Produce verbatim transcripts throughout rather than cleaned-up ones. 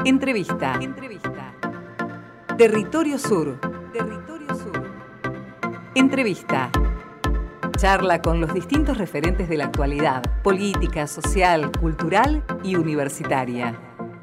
Entrevista. Entrevista. Territorio Sur. Territorio Sur. Entrevista. Charla con los distintos referentes de la actualidad, política, social, cultural y universitaria.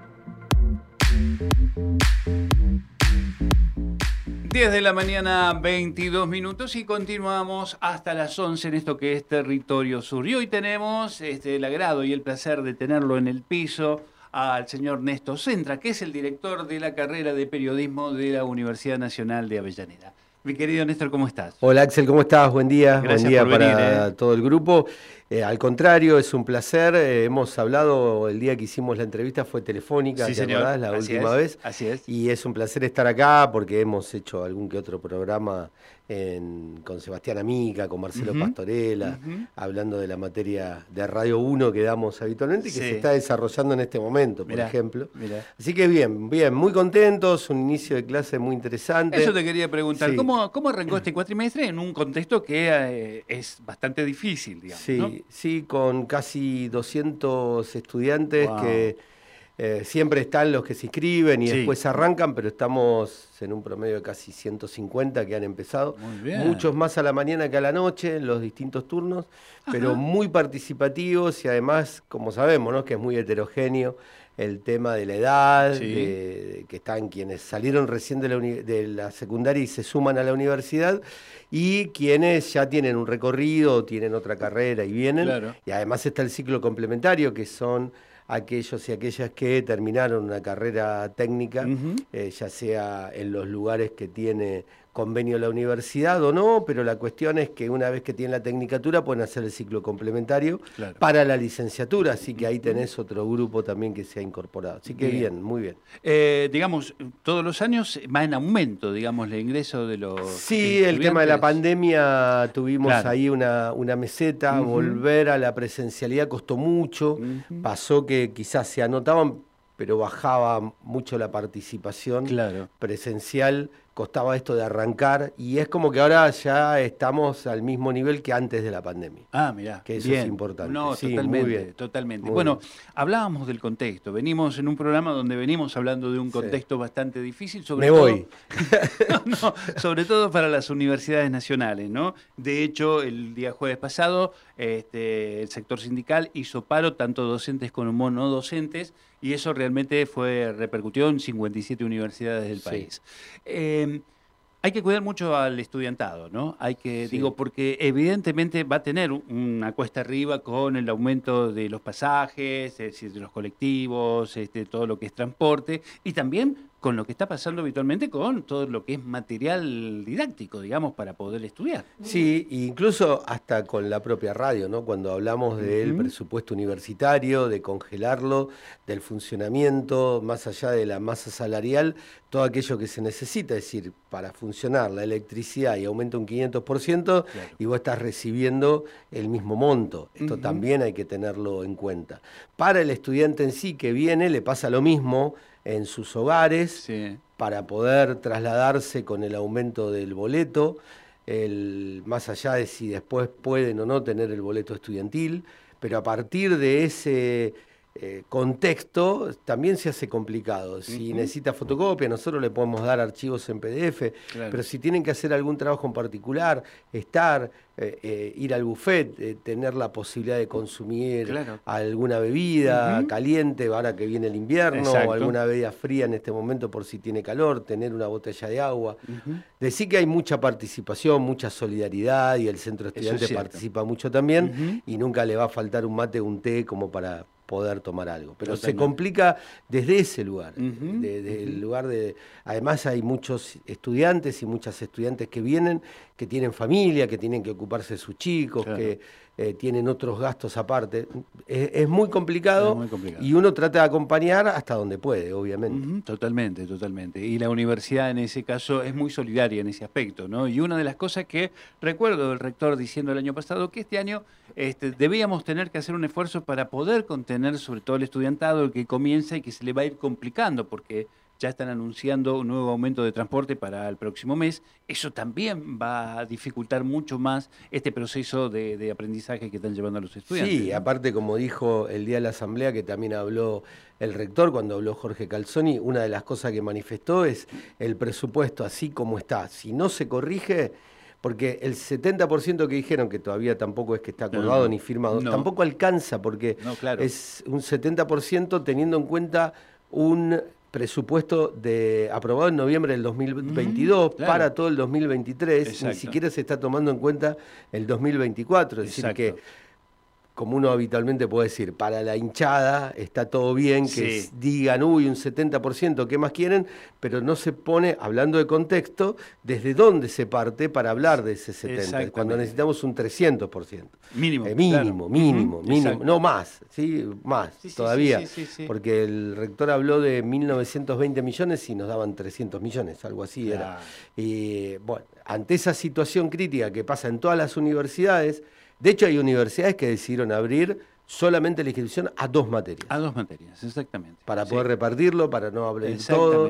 diez de la mañana, veintidós minutos, y continuamos hasta las once en esto que es Territorio Sur. Y hoy tenemos este, el agrado y el placer de tenerlo en el piso al señor Néstor Centra, que es el director de la carrera de periodismo de la Universidad Nacional de Avellaneda. Mi querido Néstor, ¿cómo estás? Hola Axel, ¿cómo estás? Buen día. Gracias Buen día por para venir, ¿eh? todo el grupo. Eh, al contrario, es un placer. Eh, hemos hablado, el día que hicimos la entrevista fue telefónica, Sí, ¿te señor. acordás? La Así última es, vez. así es. Y es un placer estar acá porque hemos hecho algún que otro programa en, con Sebastián Amica, con Marcelo Uh-huh. Pastorela, uh-huh. hablando de la materia de Radio uno que damos habitualmente y que Sí. se está desarrollando en este momento, por Mirá, ejemplo. mirá. Así que bien, bien, muy contentos, un inicio de clase muy interesante. Eso te quería preguntar, Sí. ¿cómo, ¿cómo arrancó este cuatrimestre en un contexto que eh, es bastante difícil, digamos? Sí, ¿no? sí, con casi doscientos estudiantes. Wow. que eh, siempre están los que se inscriben y Sí. después arrancan, pero estamos en un promedio de casi ciento cincuenta que han empezado. Muy bien. Muchos más a la mañana que a la noche en los distintos turnos, pero Ajá. muy participativos y además, como sabemos, ¿no?, que es muy heterogéneo el tema de la edad, Sí. de, de que están quienes salieron recién de la, uni- de la secundaria y se suman a la universidad, y quienes ya tienen un recorrido, tienen otra carrera y vienen. Claro. Y además está el ciclo complementario, que son aquellos y aquellas que terminaron una carrera técnica, Uh-huh. eh, ya sea en los lugares que tiene convenio la universidad o no, pero la cuestión es que una vez que tienen la tecnicatura pueden hacer el ciclo complementario Claro. para la licenciatura, así que ahí tenés otro grupo también que se ha incorporado. Así que Bien. bien, muy bien. Eh, digamos, todos los años va en aumento, digamos, el ingreso de los Sí, el tema de la estudiantes. pandemia, tuvimos Claro. ahí una, una meseta, Ujú. volver a la presencialidad costó mucho, Ujú. pasó que quizás se anotaban, pero bajaba mucho la participación Claro. presencial, costaba esto de arrancar, y es como que ahora ya estamos al mismo nivel que antes de la pandemia. Ah, mirá. Que eso bien. es importante. No, Sí, totalmente, muy bien. totalmente. Muy bueno, bien. hablábamos del contexto. Venimos en un programa donde venimos hablando de un Sí. contexto bastante difícil, sobre Me todo. voy. No, sobre todo para las universidades nacionales, ¿no? De hecho, el día jueves pasado, este, el sector sindical hizo paro, tanto docentes como no docentes, y eso realmente fue repercutió en cincuenta y siete universidades del Sí. país. Eh, Hay que cuidar mucho al estudiantado, ¿no? Hay que, Sí. digo, porque evidentemente va a tener una cuesta arriba con el aumento de los pasajes, es decir, de los colectivos, este, todo lo que es transporte, y también con lo que está pasando habitualmente con todo lo que es material didáctico, digamos, para poder estudiar. Sí, incluso hasta con la propia radio, ¿no? Cuando hablamos del Ujú. presupuesto universitario, de congelarlo, del funcionamiento, más allá de la masa salarial, todo aquello que se necesita, es decir, para funcionar la electricidad y aumenta un quinientos por ciento, Claro. y vos estás recibiendo el mismo monto. Esto Ujú. también hay que tenerlo en cuenta. Para el estudiante en sí que viene, le pasa lo mismo en sus hogares, Sí. para poder trasladarse con el aumento del boleto, el, más allá de si después pueden o no tener el boleto estudiantil, pero a partir de ese eh, contexto también se hace complicado. Si Ujú. necesita fotocopia, nosotros le podemos dar archivos en P D F, Claro. pero si tienen que hacer algún trabajo en particular, estar, eh, eh, ir al buffet, eh, tener la posibilidad de consumir Claro. alguna bebida Ujú. caliente, ahora que viene el invierno, Exacto. o alguna bebida fría en este momento por si tiene calor, tener una botella de agua. Ujú. Decir que hay mucha participación, mucha solidaridad, y el centro Eso es estudiante cierto. participa mucho también, Ujú. y nunca le va a faltar un mate o un té como para poder tomar algo. Pero se Totalmente. complica desde ese lugar, Ujú, desde el ujú. lugar de... Además hay muchos estudiantes y muchas estudiantes que vienen, que tienen familia, que tienen que ocuparse de sus chicos, Claro. que eh, tienen otros gastos aparte. Es, es muy complicado, Es muy complicado. y uno trata de acompañar hasta donde puede, obviamente. Ujú, totalmente, totalmente. Y la universidad en ese caso es muy solidaria en ese aspecto, ¿no? Y una de las cosas que recuerdo del rector diciendo el año pasado, que este año este, debíamos tener que hacer un esfuerzo para poder contener sobre todo el estudiantado, el que comienza y que se le va a ir complicando, porque ya están anunciando un nuevo aumento de transporte para el próximo mes. Eso también va a dificultar mucho más este proceso de, de aprendizaje que están llevando a los estudiantes. Sí, aparte, como dijo el día de la asamblea, que también habló el rector, cuando habló Jorge Calzoni, una de las cosas que manifestó es el presupuesto así como está. Si no se corrige, porque el setenta por ciento que dijeron, que todavía tampoco es que está acordado no, no, ni firmado, no. tampoco alcanza, porque no, claro. es un setenta por ciento teniendo en cuenta un presupuesto de, aprobado en noviembre del dos mil veintidós, mm, claro. para todo el dos mil veintitrés, Exacto. ni siquiera se está tomando en cuenta el dos mil veinticuatro, es Exacto. decir que, como uno habitualmente puede decir, para la hinchada está todo bien, que sí. digan, uy, un setenta por ciento, ¿qué más quieren? Pero no se pone, hablando de contexto, desde dónde se parte para hablar de ese setenta por ciento, cuando necesitamos un trescientos por ciento. Mínimo. Eh, mínimo, claro. mínimo, uh-huh. mínimo, Exacto. no más, ¿sí? Más, sí, sí, todavía, sí, sí, sí, sí. porque el rector habló de mil novecientos veinte millones y nos daban trescientos millones, algo así claro. era. Y bueno, ante esa situación crítica que pasa en todas las universidades, de hecho hay universidades que decidieron abrir solamente la inscripción a dos materias. A dos materias, exactamente. Para sí. poder repartirlo, para no hablar de todo.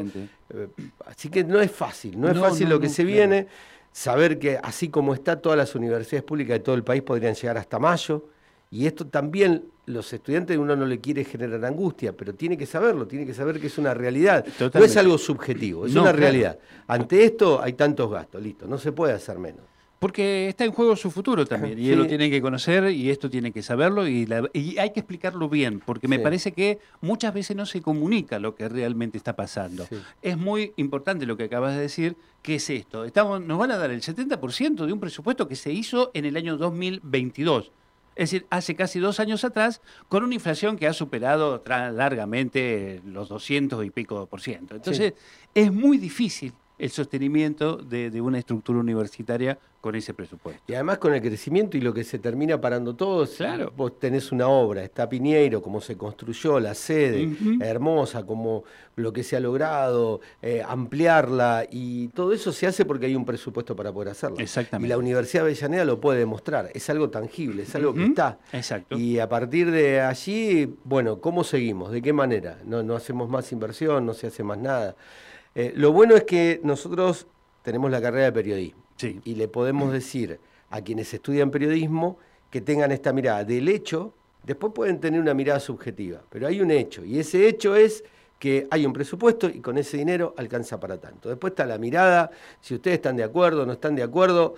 Así que no es fácil, no es no, fácil no, lo que no, se claro. viene. Saber que así como está, todas las universidades públicas de todo el país podrían llegar hasta mayo. Y esto también, los estudiantes, uno no le quiere generar angustia, pero tiene que saberlo, tiene que saber que es una realidad. Totalmente. No es algo subjetivo, es no, una claro. realidad. Ante esto hay tantos gastos, listo, no se puede hacer menos. Porque está en juego su futuro también, y sí. él lo tiene que conocer, y esto tiene que saberlo, y, la, y hay que explicarlo bien, porque me sí. parece que muchas veces no se comunica lo que realmente está pasando. Sí. Es muy importante lo que acabas de decir, que es esto. Estamos, nos van a dar el setenta por ciento de un presupuesto que se hizo en el año dos mil veintidós. Es decir, hace casi dos años atrás, con una inflación que ha superado largamente los doscientos y pico por ciento. Entonces, sí. es muy difícil el sostenimiento de, de una estructura universitaria con ese presupuesto. Y además con el crecimiento y lo que se termina parando todo, claro. vos tenés una obra, está Piñeiro, cómo se construyó, la sede, uh-huh. hermosa, como lo que se ha logrado, eh, ampliarla, y todo eso se hace porque hay un presupuesto para poder hacerlo. Exactamente. Y la Universidad de Avellaneda lo puede demostrar, es algo tangible, es algo uh-huh. que está. Exacto. Y a partir de allí, bueno, ¿cómo seguimos? ¿De qué manera? No, no hacemos más inversión, no se hace más nada. Eh, lo bueno es que nosotros tenemos la carrera de periodismo sí. y le podemos decir a quienes estudian periodismo que tengan esta mirada del hecho, después pueden tener una mirada subjetiva, pero hay un hecho, y ese hecho es que hay un presupuesto y con ese dinero alcanza para tanto. Después está la mirada, si ustedes están de acuerdo, no están de acuerdo,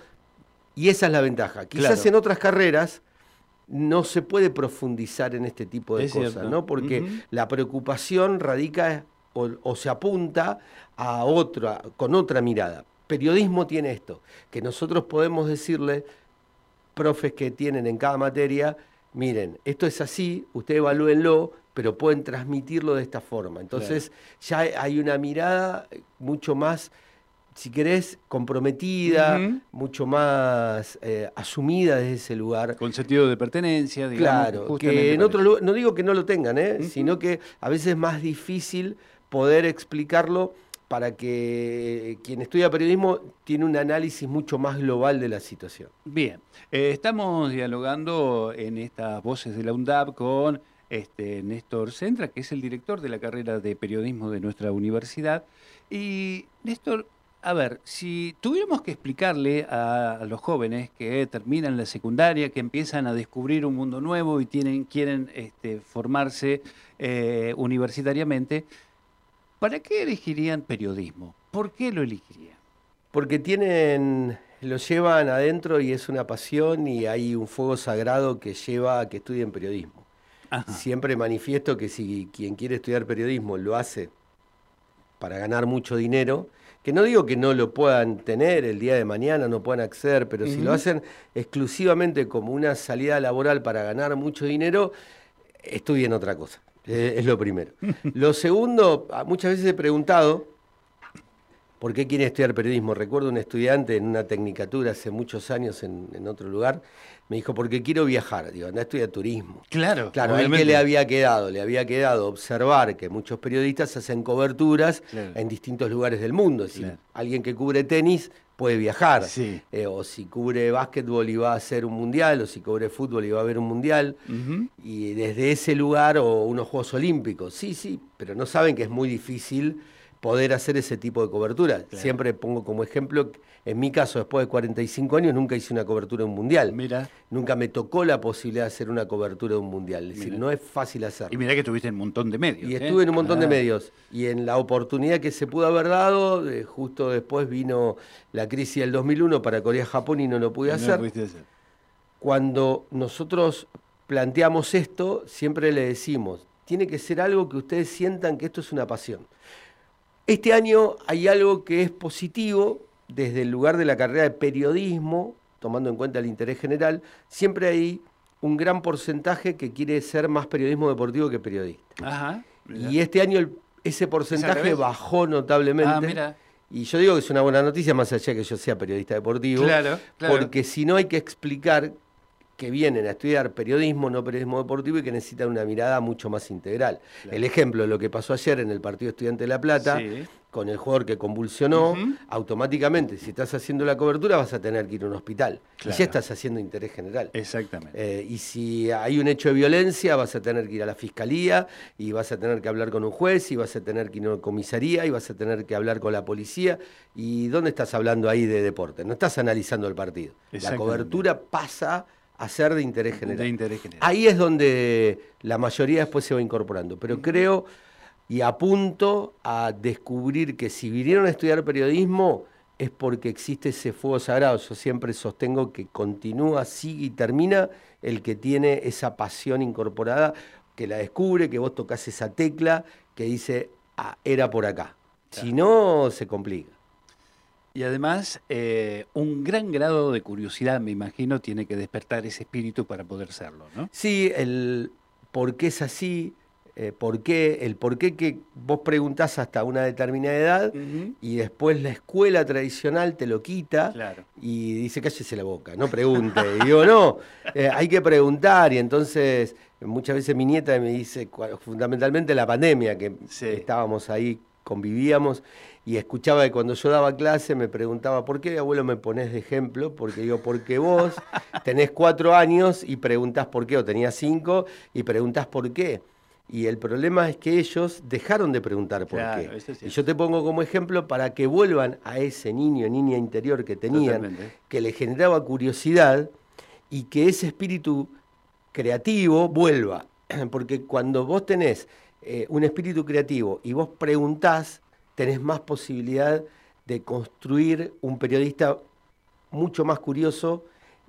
y esa es la ventaja. Quizás claro. en otras carreras no se puede profundizar en este tipo de es cosas, cierto. ¿no? Porque uh-huh. la preocupación radica o, o se apunta a otra, con otra mirada. Periodismo tiene esto, que nosotros podemos decirle, profes que tienen en cada materia, miren, esto es así, ustedes evalúenlo, pero pueden transmitirlo de esta forma. Entonces claro. ya hay una mirada mucho más, si querés, comprometida, uh-huh. mucho más eh, asumida desde ese lugar. Con sentido de pertenencia, digamos. Claro, que en otro lugar, no digo que no lo tengan, ¿eh? uh-huh. sino que a veces es más difícil poder explicarlo para que quien estudia periodismo tiene un análisis mucho más global de la situación. Bien, eh, estamos dialogando en estas voces de la UNDAP con este, Néstor Centra, que es el director de la carrera de periodismo de nuestra universidad. Y Néstor, a ver, si tuviéramos que explicarle a, a los jóvenes que terminan la secundaria, que empiezan a descubrir un mundo nuevo y tienen, quieren este, formarse eh, universitariamente, ¿para qué elegirían periodismo? ¿Por qué lo elegirían? Porque tienen, lo llevan adentro y es una pasión y hay un fuego sagrado que lleva a que estudien periodismo. Ajá. Siempre manifiesto que si quien quiere estudiar periodismo lo hace para ganar mucho dinero, que no digo que no lo puedan tener el día de mañana, no puedan acceder, pero uh-huh. si lo hacen exclusivamente como una salida laboral para ganar mucho dinero, estudien otra cosa. Es lo primero. Lo segundo, muchas veces he preguntado por qué quieren estudiar periodismo. Recuerdo un estudiante en una tecnicatura hace muchos años en, en otro lugar, me dijo, porque quiero viajar. Digo, anda a estudiar turismo. Claro. Claro, a él que le había quedado, le había quedado observar que muchos periodistas hacen coberturas claro. en distintos lugares del mundo. Es decir, claro. alguien que cubre tenis puede viajar, sí. eh, o si cubre básquetbol y va a hacer un mundial, o si cubre fútbol y va a haber un mundial, uh-huh. y desde ese lugar, o unos Juegos Olímpicos, sí, sí, pero no saben que es muy difícil poder hacer ese tipo de cobertura. Claro. Siempre pongo como ejemplo, en mi caso, después de cuarenta y cinco años, nunca hice una cobertura de un mundial. Mira. Nunca me tocó la posibilidad de hacer una cobertura de un mundial. Es decir, Mira. no es fácil hacerlo. Y mirá que estuviste en un montón de medios. Y ¿eh? estuve en un montón ah. de medios. Y en la oportunidad que se pudo haber dado, eh, justo después vino la crisis del dos mil uno para Corea-Japón y no lo pude no hacer. Lo hacer. Cuando nosotros planteamos esto, siempre le decimos, tiene que ser algo que ustedes sientan que esto es una pasión. Este año hay algo que es positivo, desde el lugar de la carrera de periodismo, tomando en cuenta el interés general, siempre hay un gran porcentaje que quiere ser más periodismo deportivo que periodista. Ajá, y este año el, ese porcentaje bajó notablemente. Ah, mira. Y yo digo que es una buena noticia, más allá de que yo sea periodista deportivo, claro, claro. porque si no hay que explicar que vienen a estudiar periodismo, no periodismo deportivo, y que necesitan una mirada mucho más integral. Claro. El ejemplo de lo que pasó ayer en el partido Estudiante de La Plata, sí. con el jugador que convulsionó, uh-huh. automáticamente, si estás haciendo la cobertura, vas a tener que ir a un hospital. Claro. Y ya estás haciendo interés general. Exactamente. Eh, y si hay un hecho de violencia, vas a tener que ir a la fiscalía, y vas a tener que hablar con un juez, y vas a tener que ir a una comisaría, y vas a tener que hablar con la policía. ¿Y dónde estás hablando ahí de deporte? No estás analizando el partido. La cobertura pasa a ser de interés general. De interés general. Ahí es donde la mayoría después se va incorporando. Pero uh-huh. creo y apunto a descubrir que si vinieron a estudiar periodismo es porque existe ese fuego sagrado. Yo siempre sostengo que continúa, sigue y termina el que tiene esa pasión incorporada, que la descubre, que vos tocás esa tecla, que dice, ah, era por acá. Claro. Si no, se complica. Y además, eh, un gran grado de curiosidad, me imagino, tiene que despertar ese espíritu para poder serlo, ¿no? Sí, el por qué es así, eh, por qué, el por qué que vos preguntás hasta una determinada edad uh-huh. y después la escuela tradicional te lo quita claro. y dice, cállese la boca, no pregunte. Y digo, no, eh, hay que preguntar. Y entonces, muchas veces mi nieta me dice, fundamentalmente la pandemia, que sí. estábamos ahí, convivíamos, y escuchaba que cuando yo daba clase me preguntaba, ¿por qué, abuelo, me ponés de ejemplo? Porque digo, porque vos tenés cuatro años y preguntás por qué, o tenías cinco y preguntás por qué. Y el problema es que ellos dejaron de preguntar por claro, qué. Eso es y yo te pongo como ejemplo para que vuelvan a ese niño, niña interior que tenían, Totalmente. que le generaba curiosidad y que ese espíritu creativo vuelva. Porque cuando vos tenés eh, un espíritu creativo y vos preguntás, tenés más posibilidad de construir un periodista mucho más curioso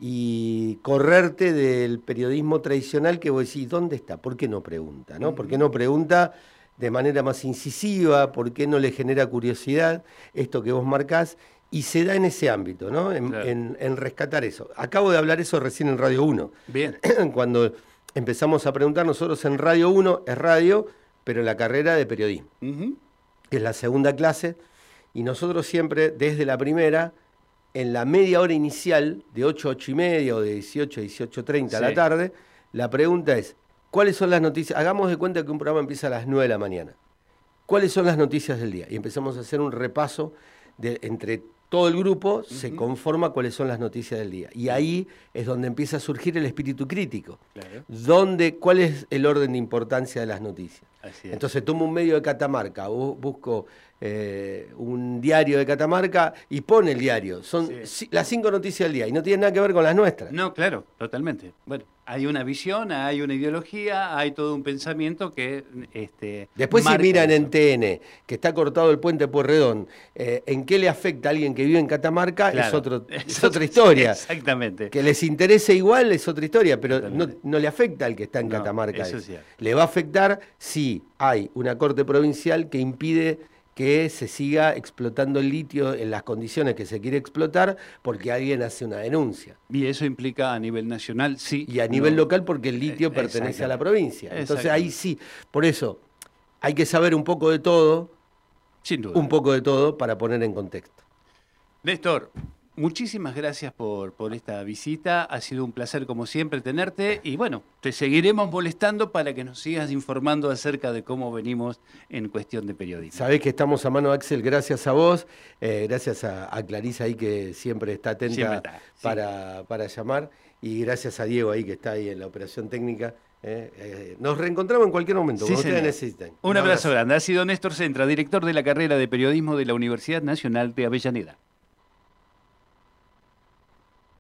y correrte del periodismo tradicional que vos decís, ¿dónde está? ¿Por qué no pregunta? ¿no? ¿Por qué no pregunta de manera más incisiva? ¿Por qué no le genera curiosidad esto que vos marcás? Y se da en ese ámbito, ¿no? En, claro. en, en rescatar eso. Acabo de hablar eso recién en Radio uno. Bien. Cuando empezamos a preguntar, nosotros en Radio uno es radio, pero la carrera de periodismo. Uh-huh. Es la segunda clase, y nosotros siempre, desde la primera, en la media hora inicial, de ocho a ocho y media o de dieciocho a dieciocho treinta sí. a la tarde, la pregunta es, ¿cuáles son las noticias? Hagamos de cuenta que un programa empieza a las nueve de la mañana. ¿Cuáles son las noticias del día? Y empezamos a hacer un repaso de, entre todo el grupo, uh-huh. se conforma cuáles son las noticias del día. Y ahí es donde empieza a surgir el espíritu crítico. Claro. Donde, ¿cuál es el orden de importancia de las noticias? Así es. Entonces tomo un medio de Catamarca, busco eh, un diario de Catamarca y pone el diario. Son sí. las cinco noticias del día y no tienen nada que ver con las nuestras. No, claro, totalmente. Bueno, hay una visión, hay una ideología, hay todo un pensamiento que... Este, Después si miran eso. en T N, que está cortado el puente Pueyrredón, eh, ¿en qué le afecta a alguien que vive en Catamarca? Claro. Es, otro, es otra historia. Exactamente. Que les interese igual es otra historia, pero no, no le afecta al que está en no, Catamarca. Eso es cierto. Le va a afectar si hay una corte provincial que impide que se siga explotando el litio en las condiciones que se quiere explotar porque alguien hace una denuncia. Y eso implica a nivel nacional, sí. Y a nivel no. local porque el litio pertenece a la provincia. Entonces ahí sí, por eso hay que saber un poco de todo, sin duda, un poco de todo para poner en contexto. Néstor, muchísimas gracias por, por esta visita. Ha sido un placer, como siempre, tenerte. Y bueno, te seguiremos molestando para que nos sigas informando acerca de cómo venimos en cuestión de periodismo. Sabés que estamos a mano, Axel, gracias a vos. Eh, gracias a, a Clarisa ahí, que siempre está atenta Siempre está, para, sí. para llamar. Y gracias a Diego ahí, que está ahí en la operación técnica. Eh, eh, nos reencontramos en cualquier momento, Sí, cuando señor. ustedes necesiten. Un, Un abrazo, abrazo grande. Ha sido Néstor Centra, director de la carrera de periodismo de la Universidad Nacional de Avellaneda.